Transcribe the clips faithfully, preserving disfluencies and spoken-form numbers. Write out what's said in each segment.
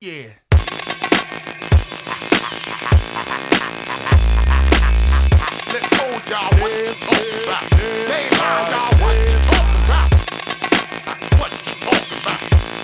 Yeah. Let's go, y'all. What you talking about? They lie, y'all. What you talking about? What you talking about?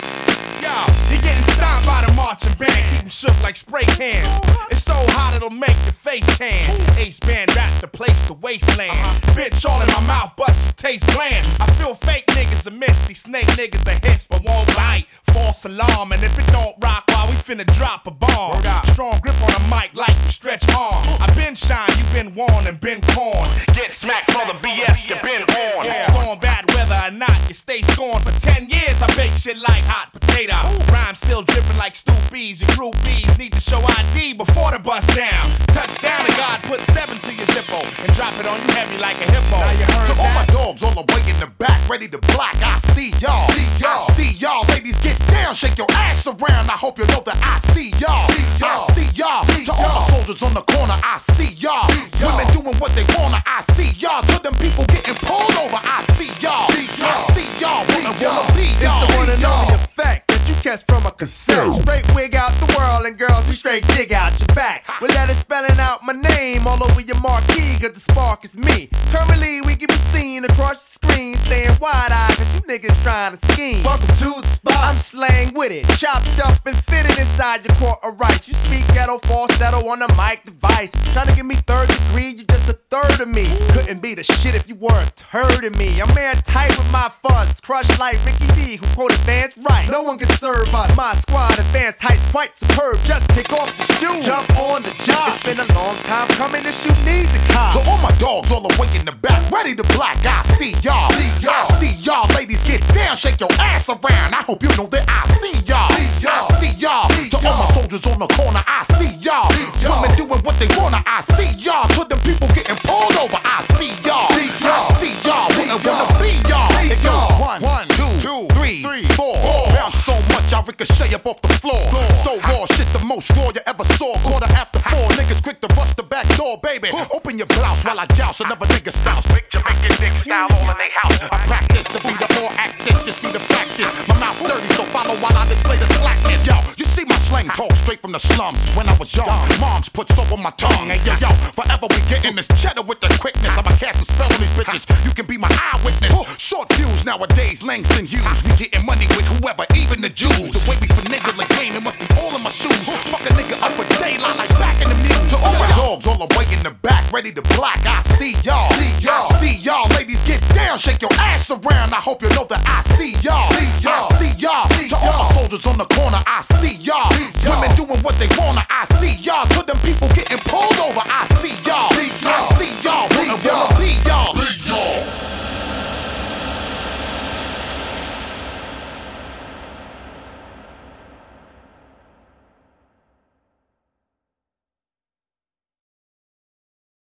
Y'all, you're getting stomped by the marching band. Keep them shook like spray cans. It's so hot it'll make your face tan. Ace band rap the place to wasteland. Bitch all in my mouth, but it tastes bland. I feel fake niggas a miss. These snake niggas a hiss, but won't bite. False alarm, and if it don't rock, while we finna drop a bomb. Strong grip on the mic like you stretch arm. I been shine, you been warned and been corn. Get smacked for the B S you been on. Storm bad weather or not, you stay scorned. For ten years I bake shit like hot potato. Rhyme still dripping like stoopies. Your groupies need to show I D before the bust down. Touchdown and God put seven to your zippo and drop it on you heavy like a hippo. Now you heard to that? all my dogs all the way in the back, ready to block. I see y'all. See y'all. I see y'all. Ladies, get down, shake your ass around. I hope you know that I see y'all. See y'all. I see y'all. See to all my soldiers on the corner, I see y'all. Women doing what they wanna, I see y'all. To them people getting pulled over, I see y'all. See y'all. I see y'all. Wanna, wanna be y'all. It's the one and only effect that you catch from a cassette. Straight wig out the world, and girls, we straight dig out your back. With letters spelling out my name all over your marquee, cause the spark is me. Currently, we can be seen across the screen, staying wide-eyed, cause you niggas trying to scheme. Welcome to the spot. I'm slang with it, chopped up and fitted inside your court of rights. You speak ghetto falsetto on a mic device. Trying to give me third degree, you just a third of me. Couldn't be the shit if you were a third of me. I'm man tight with my fuzz, crushed like Ricky D, who quote advanced right. No one can serve us. My squad advanced heights quite superb. Just kick off the shoes, jump on the job. It's been a long time coming, this you need the cop. To all my dogs all the way in the back, ready to block. I see y'all. See y'all. I see y'all. Ladies, get down, shake your ass around. I hope you know that I see y'all. See y'all. I see y'all. See to all my soldiers on the corner, I see y'all. Women doing what they wanna, I see y'all. To them people getting pulled over, I see y'all. See y'all. I see y'all. Wouldn't wanna be y'all. It goes one, one, two, two, three, three, four. Bounce so much I ricochet up off the floor. So raw, shit the most raw you ever saw. Quarter after four, niggas quick to bust the back door, baby. Open your blouse while I joust another nigga spouse. Big Jamaican dick style all in they house. I practice to be the all access, you see the practice. My mouth dirty, so follow while I display the slackness. Yo, you see my slang talk straight from the slums. When I was young, moms put soap on my tongue. And yo, yo, forever we getting this cheddar with the quickness. I'ma cast a spell on these bitches. You can be my eyewitness. Short fuse nowadays, Langston Hughes. We getting money with whoever, even the Jews. The way we finagle the game, it must be all in my shoes. Fuck a nigga up with daylight like back in the mule. To all my dogs all the way in the back, ready to block. I see y'all. See y'all. I see y'all. Ladies, get down, shake your ass around. I hope you know that I see y'all. See y'all. I see y'all. To all my soldiers on the corner, I see y'all. Women doing what they wanna, I see y'all. To them people getting pulled over, I see y'all.